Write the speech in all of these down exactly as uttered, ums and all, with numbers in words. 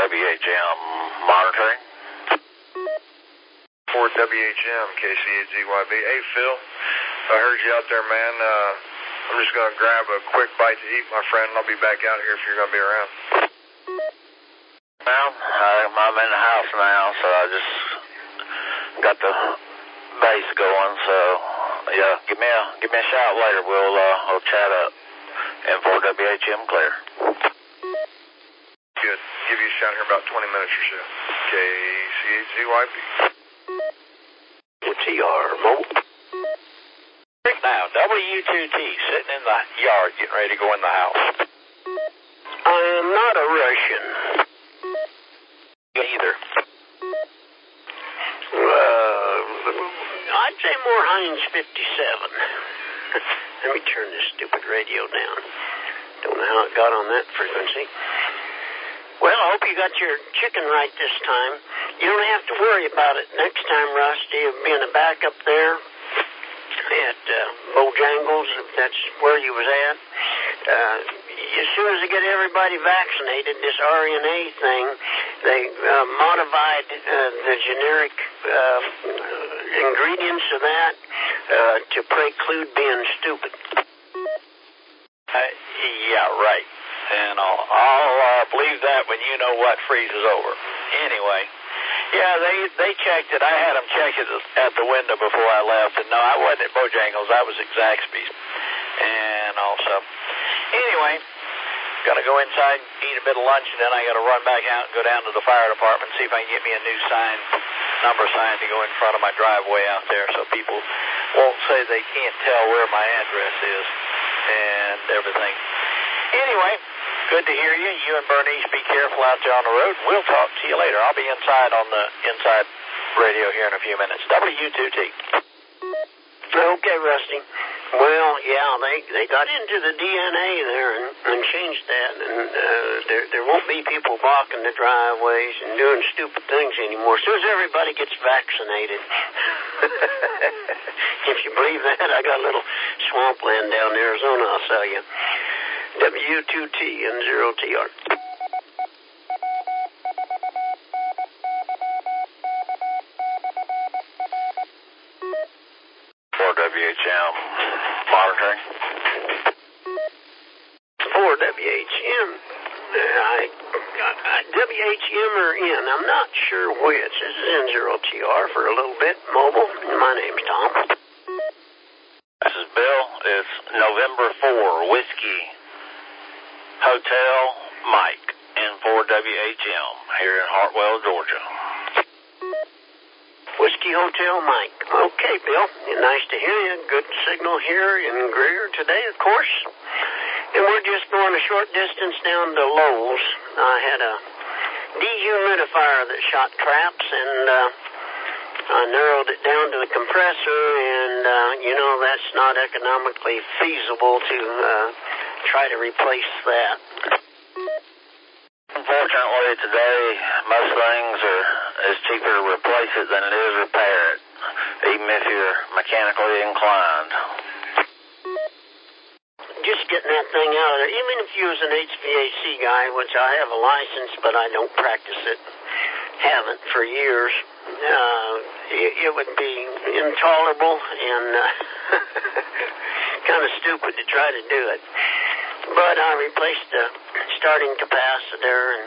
W H M monitoring. four W H M, K C eight Z Y B. Hey, Phil, I heard you out there, man. Uh, I'm just going to grab a quick bite to eat, my friend, and I'll be back out here if you're going to be around. Well, I'm in the house now, so I just got the bass going, so yeah, give me a give me a shout later. We'll uh, we'll chat up. And four W H M clear. Good. Give you a shout here about twenty minutes or so. K C eight Z Y B. T R mobile. Now, W two T sitting in the yard getting ready to go in the house. I am not a Russian. Either. Uh, I'd say more Heinz fifty-seven. Let me turn this stupid radio down. Don't know how it got on that frequency. Well, I hope you got your chicken right this time. You don't have to worry about it next time, Rusty, of being a backup there at uh, Bojangles, if that's where you was at. Uh, as soon as they get everybody vaccinated, this R N A thing, they uh, modified uh, the generic uh, ingredients of that uh, to preclude being stupid. Uh, yeah, right. And I'll, I'll uh, believe that when you know what freezes over. Anyway, yeah, they they checked it. I had them check it at the window before I left. And no, I wasn't at Bojangles. I was at Zaxby's. And also, anyway, got to go inside, eat a bit of lunch, and then I got to run back out and go down to the fire department and see if I can get me a new sign, number sign to go in front of my driveway out there so people won't say they can't tell where my address is and everything. Anyway, good to hear you. You and Bernice, be careful out there on the road. We'll talk to you later. I'll be inside on the inside radio here in a few minutes. W two T. Okay, Rusty. Well, yeah, they they got into the D N A there and, and changed that, and uh, there there won't be people blocking the driveways and doing stupid things anymore. As soon as everybody gets vaccinated, if you believe that, I got a little swampland down in Arizona, I'll tell you. W two T and zero T R. four W H M monitoring. four W H M. I, I, W H M or N, I'm not sure which. This is N zero T R for a little bit. Mobile. My name's Tom. This is Bill. It's November four, Whiskey Hotel Mike in four W H M here in Hartwell, Georgia. Whiskey Hotel Mike. Okay, Bill. Nice to hear you. Good signal here in Greer today, of course. And we're just going a short distance down to Lowe's. I had a dehumidifier that shot traps, and uh, I narrowed it down to the compressor, and, uh, you know, that's not economically feasible to uh, try to replace that. Unfortunately, today, most things are it's cheaper to replace it than it is repair it, even if you're mechanically inclined. Just getting that thing out of there, even if you was an H V A C guy, which I have a license, but I don't practice it, haven't for years, uh, it, it would be intolerable and uh, kind of stupid to try to do it. But I replaced the starting capacitor, and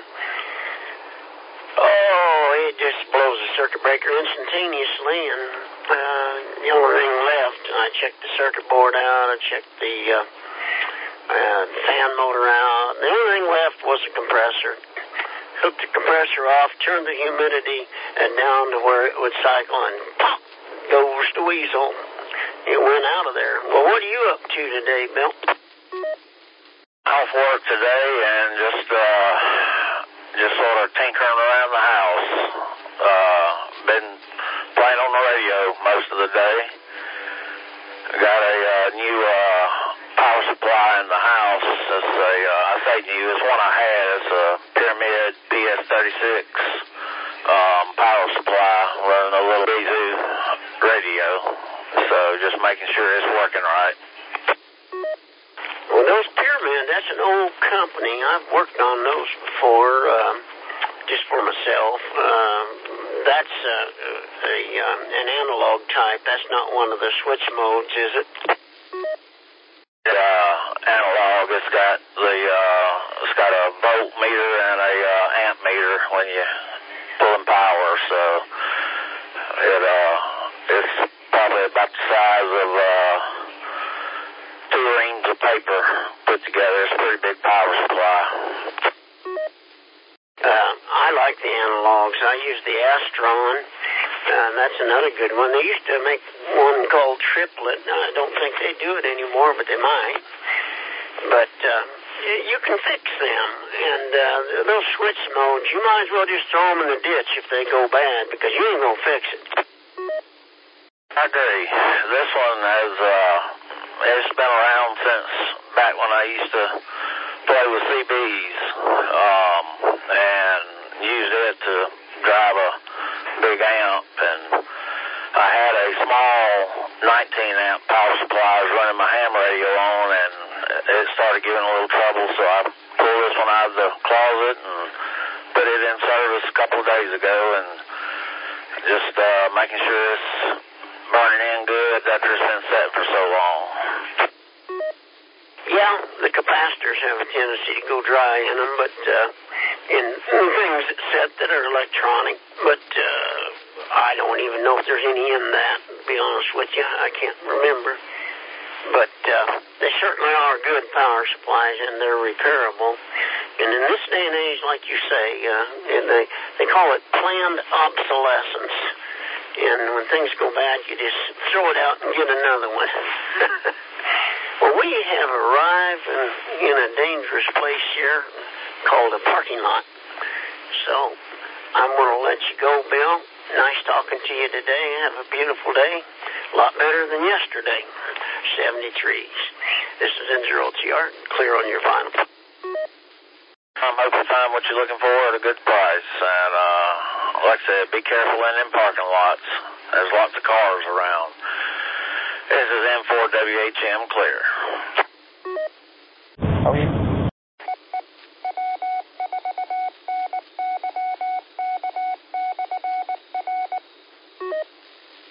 oh, it just blows the circuit breaker instantaneously, and uh, the only thing left, I checked the circuit board out, I checked the uh, uh, fan motor out, the only thing left was the compressor. Hooked the compressor off, turned the humidity uh, down to where it would cycle, and pop, goes the weasel. It went out of there. Well, what are you up to today, Bill? Off work today and just uh, just sort of tinkering around the house. Uh, been playing on the radio most of the day. Got a uh, new uh, power supply in the house. It's a, uh, I say new, it's one I had. It's a Pyramid P S thirty-six um, power supply running a little Bizoo radio. So just making sure it's working right. Well, those Pyramid, that's an old company. I've worked on those before. Um, just that's uh, a, um, an analog type. That's not one of the switch modes, is it? Uh, analog. It's got the uh, it's got a voltmeter and a uh, amp meter when you pulling power. So it uh, it's probably about the size of uh, two reams of paper put together. It's a pretty big power supply. Uh, I like the analogs. I use the Astron. Uh, that's another good one. They used to make one called Triplet. I don't think they do it anymore, but they might. But uh, you can fix them. And uh, those switch modes, you might as well just throw them in the ditch if they go bad, because you ain't going to fix it. I agree. This one has, uh, it's been around since back when I used to play with C Bs, um, and used it to drive a big amp, and I had a small nineteen amp power supply I was running my ham radio on, and it started giving a little trouble, so I pulled this one out of the closet and put it in service a couple of days ago, and just uh, making sure it's burning in good after it's been set for so long. Yeah, the capacitors have a tendency to go dry in them, but uh, in, in things that set that are electronic. But uh, I don't even know if there's any in that, to be honest with you. I can't remember. But uh, they certainly are good power supplies, and they're repairable. And in this day and age, like you say, uh, and they, they call it planned obsolescence. And when things go bad, you just throw it out and get another one. Well, we have arrived in, in a dangerous place here called a parking lot. So I'm going to let you go, Bill. Nice talking to you today. Have a beautiful day. A lot better than yesterday. seventy-threes. This is N zero T R. Clear on your final. I'm hoping to find what you're looking for at a good price. And uh, like I said, be careful in them parking lots. There's lots of cars around. This is M four W H M Clear. Okay.